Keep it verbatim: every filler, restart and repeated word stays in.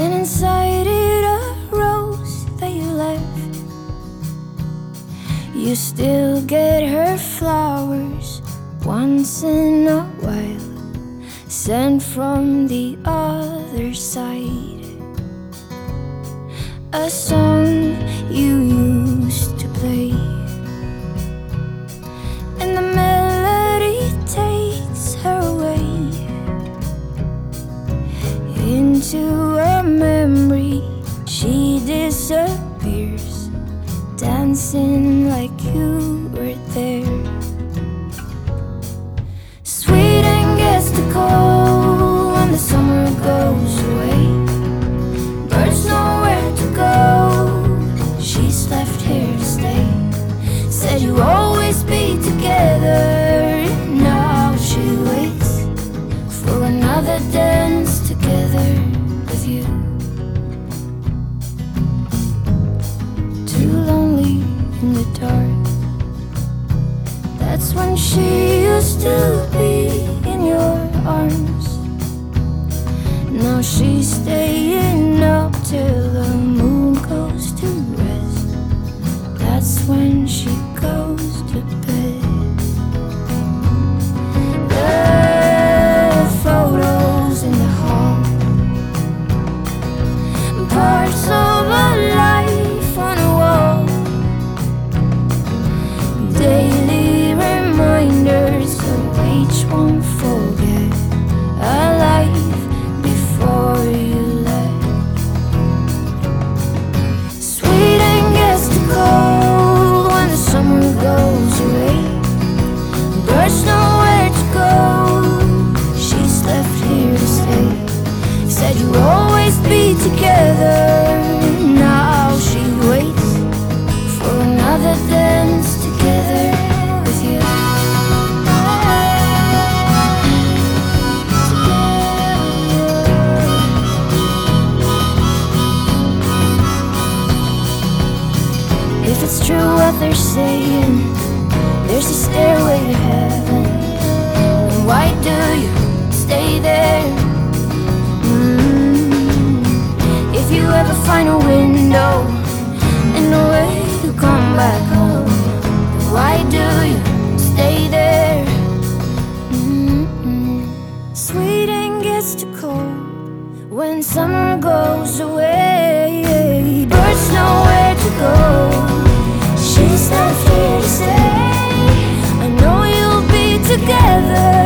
and inside it a rose that you left. You still get her flowers once in a while, sent from the other side. A song you used to play, and the melody takes her away into a memory. She disappears, dancing like you were there. Sweet and gets the cold when the summer goes away. Birds nowhere to go, she's left here to stay. Said you always be together, now she waits for another dance together with you. Too lonely in the dark, that's when she used to be in your arms. Now she's staying up till the moon goes to rest, that's when she goes to bed. The photos in the hall, parts of a life on a wall, daily reminders of each won't forget a life before you left. Sweet and gets the cold when the summer goes away. Birds nowhere to go, she's left here to stay. Said you'll always be together, now she waits for another dance together with you. If it's true what they're saying, there's a stairway to heaven, and why do you stay there? Mm. If you ever find a window and a way to come back home, why do you stay there? Mm-mm. Sweet and gets too cold when summer goes away. Birds nowhere to go, she's left here to stay. I know you'll be together,